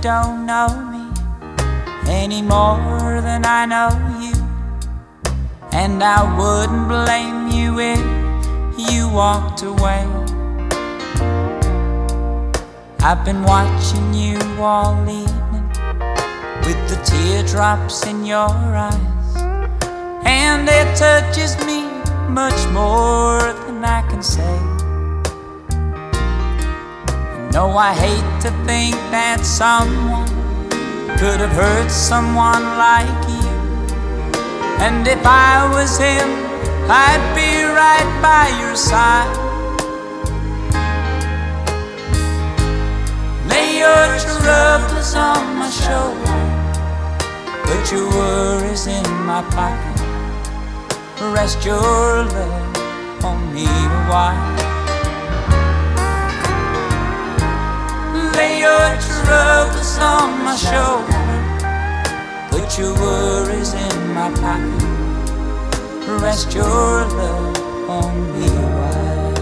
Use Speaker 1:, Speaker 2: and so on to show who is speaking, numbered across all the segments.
Speaker 1: don't know me any more than I know you, and I wouldn't blame you if you walked away. I've been watching you all evening with the teardrops in your eyes, and it touches me much more than I can say. No, I hate to think that someone could have hurt someone like you, and if I was him, I'd be right by your side. Lay your troubles on my shoulder, put your worries in my pocket, rest your love on me a while. Lay your troubles on my shoulder, put your worries in my pocket, rest your love on me a while.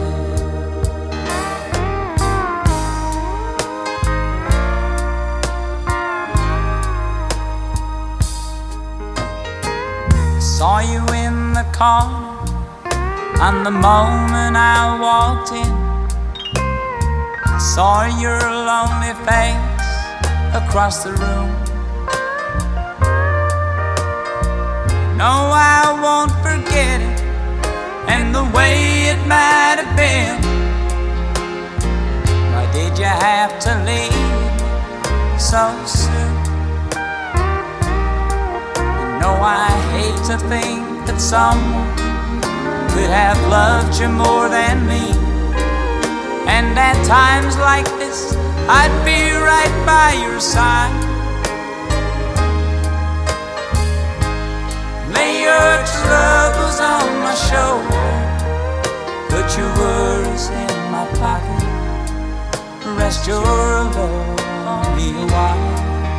Speaker 1: I saw you in the corner, and the moment I walked in, I saw your lonely face across the room. No, I won't forget it, and the way it might have been. Why did you have to leave me so soon? You know, I hate to think that someone could have loved you more than me, and at times like this, I'd be right by your side. Lay your troubles on my shoulder, put your worries in my pocket, rest your love on me a while.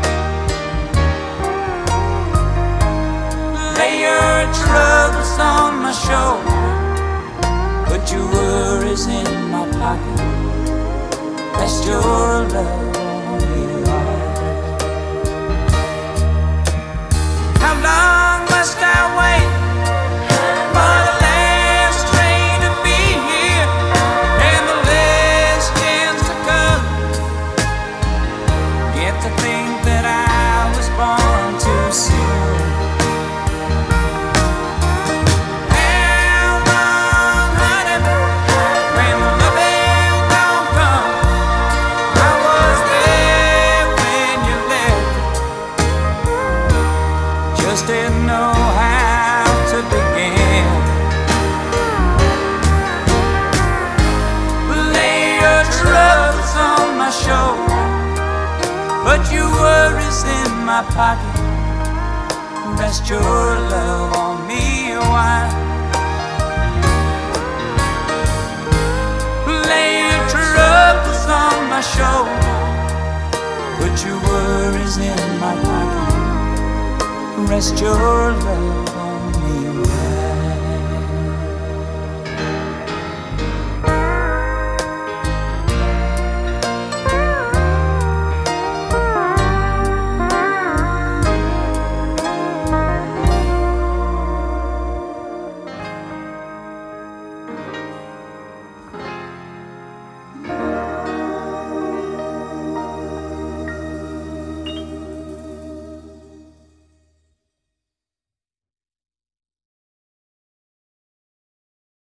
Speaker 1: Lay your troubles on my shoulder, put your worries in my pocket, rest your love on me a while. How long must I wait for the last train to be here and the last chance to come? Get to think that I was born too soon. How long, honey, when the loving don't come? I was there when you left, just didn't know how to begin. Lay your troubles on my shoulder, put your worries in my pocket, rest your love on me a while. Lay your troubles on my shoulder, put your worries in my pocket, rest your love